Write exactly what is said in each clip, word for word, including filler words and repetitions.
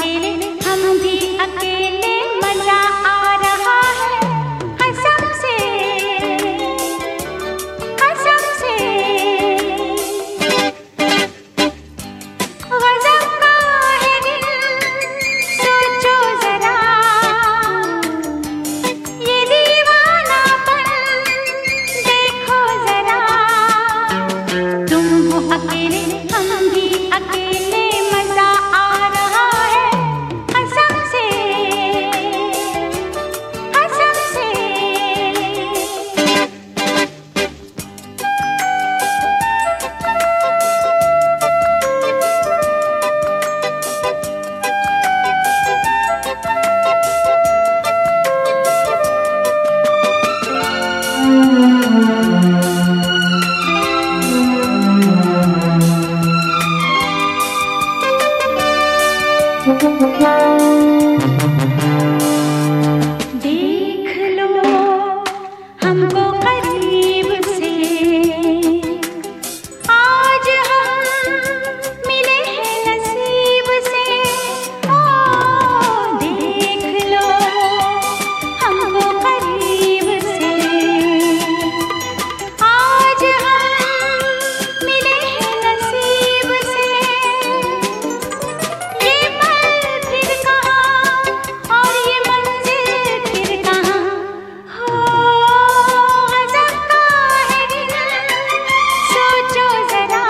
अकेले हम भी अकेले मजा आ रहा है कसम से कसम से गज़ब का है दिल सोचो जरा ये दीवानापन देखो जरा तुम हो अकेले हम भी अकेले मजा आ रहा है कसम से कसम से देख लो हमको करीब से आज हम मिले हैं नसीब से ओ देख लो हमको करीब से आज हम मिले हैं नसीब से ये पल फिर कहाँ और ये मंजिल फिर कहाँ हो गज़ब का है दिल सोचो जरा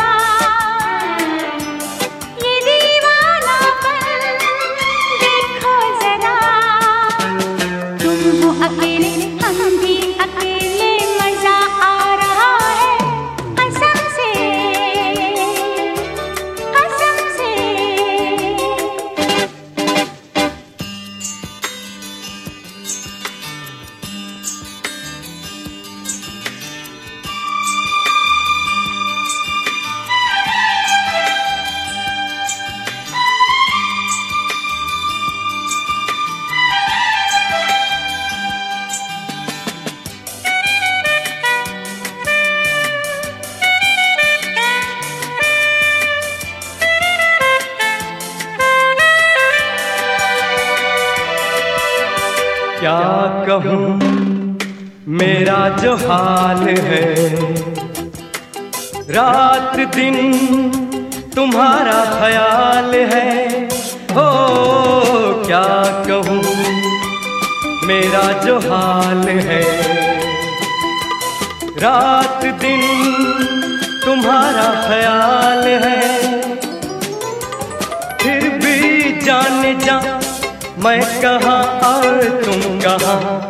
ये दीवानापन देखो जरा तुम हो अकेले हम भी अकेले मजा आ रहा है कसम से कसम से क्या कहूँ मेरा जो हाल है, रात दिन तुम्हारा ख्याल है। हो क्या कहूँ मेरा जो हाल है, रात दिन तुम्हारा ख्याल है। फिर भी जाने जा मैं कहाँ और तुम कहाँ,